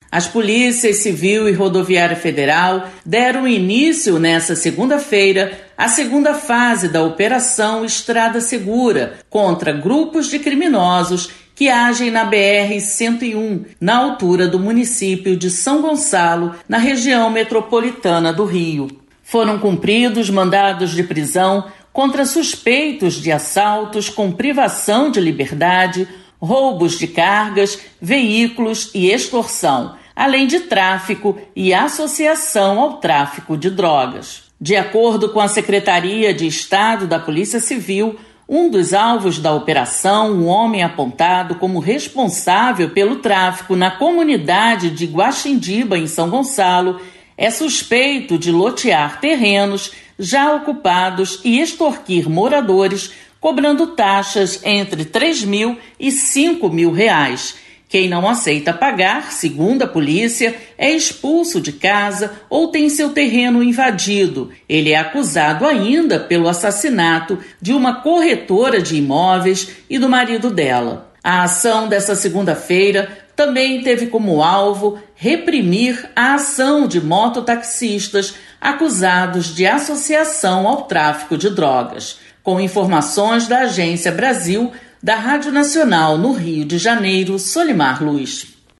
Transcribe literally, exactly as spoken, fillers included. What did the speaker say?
As polícias Civil e Rodoviária Federal deram início nesta segunda-feira à segunda fase da Operação Estrada Segura contra grupos de criminosos que agem na B R cento e um, na altura do município de São Gonçalo, na região metropolitana do Rio. Foram cumpridos mandados de prisão contra suspeitos de assaltos com privação de liberdade, roubos de cargas, veículos e extorsão, além de tráfico e associação ao tráfico de drogas. De acordo com a Secretaria de Estado da Polícia Civil, um dos alvos da operação, um homem apontado como responsável pelo tráfico na comunidade de Guaxindiba, em São Gonçalo, é suspeito de lotear terrenos já ocupados e extorquir moradores, cobrando taxas entre três mil e cinco mil reais. Quem não aceita pagar, segundo a polícia, é expulso de casa ou tem seu terreno invadido. Ele é acusado ainda pelo assassinato de uma corretora de imóveis e do marido dela. A ação dessa segunda-feira também teve como alvo reprimir a ação de mototaxistas acusados de associação ao tráfico de drogas. Com informações da Agência Brasil, da Rádio Nacional no Rio de Janeiro, Solimar Luz.